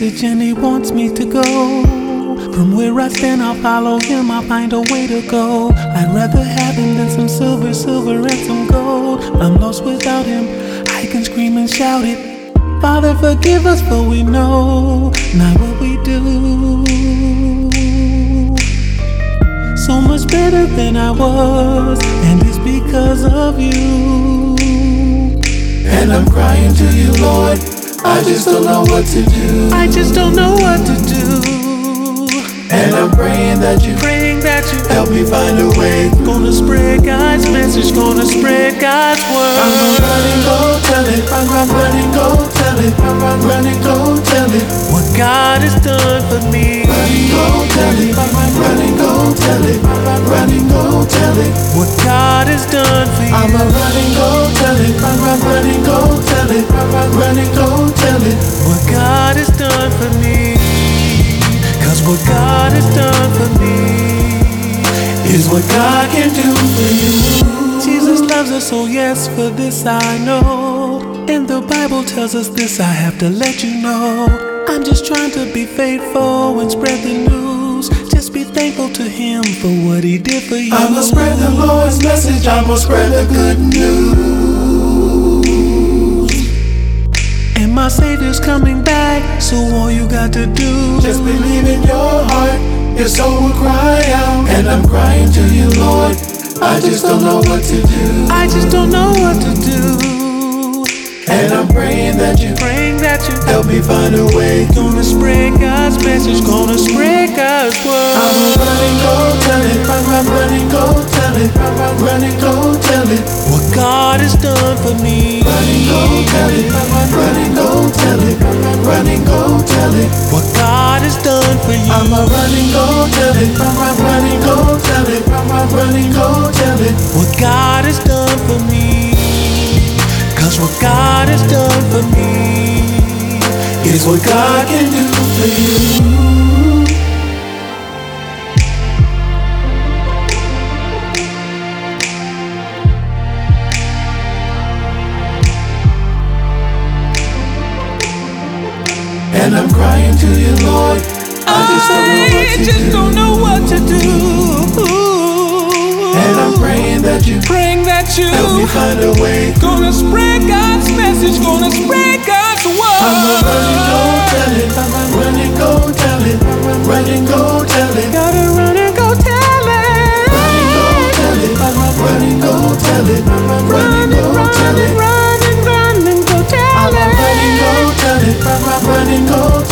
message and he wants me to go. From where I stand, I'll follow him, I'll find a way to go. I'd rather have him than some silver and some gold. I'm lost without him, I can scream and shout it. Father, forgive us for we know not what we do. So much better than I was, and it's because of you. And I'm crying to you, Lord, I just don't know what to do. I just don't know what to do. And I'm praying that you help me find a way through. Gonna spread God's message, gonna spread God's word. I'm running, go tell it. I'm running, go tell it. I'm running, go tell it. What God has done for me. Running, go tell it. I'm running, go tell it. I'm running, go tell it. What God has done for you. I'm running, go tell it. I'm running, go tell it. I'm running, go tell it. What God has done for me. Cause what God has done for me is what God can do for you. Jesus loves us, so yes, for this I know. And the Bible tells us this, I have to let you know. I'm just trying to be faithful and spread the news. Just be thankful to him for what he did for you. I'ma spread the Lord's message, I'ma spread the good news. And my Savior's coming back, so all you got to do, just believe in your heart, your soul will cry out. And I'm crying to you, Lord, I just don't know what to do. I just don't know what to do. And I'm praying that you help me find a way. Gonna spread God's message, gonna spread God's word. I'm running, go tell it. I'm running, go tell it. I'm running, go tell it. What God has done for me. Running, go tell it. I'm running, go tell it. I'm running, go tell it. What God has done for you. I'm running, go tell it. I'm running, go tell it. I'm running, go tell it. What God has done for me. Cause what God has done for me is what God can do for you. And I'm crying to you, Lord, I just don't know what to do. And I'm praying that you help me find a way. Gonna spread God's message, gonna spread God's word. I'm running, go tell it. I'm running, go tell it. I'm running, go tell it. Gotta run and go tell it. Running, go tell it. I'm running, go tell it. I'm running, go tell it. Run and go tell it. I'm running, go tell it. I'm running, go tell it.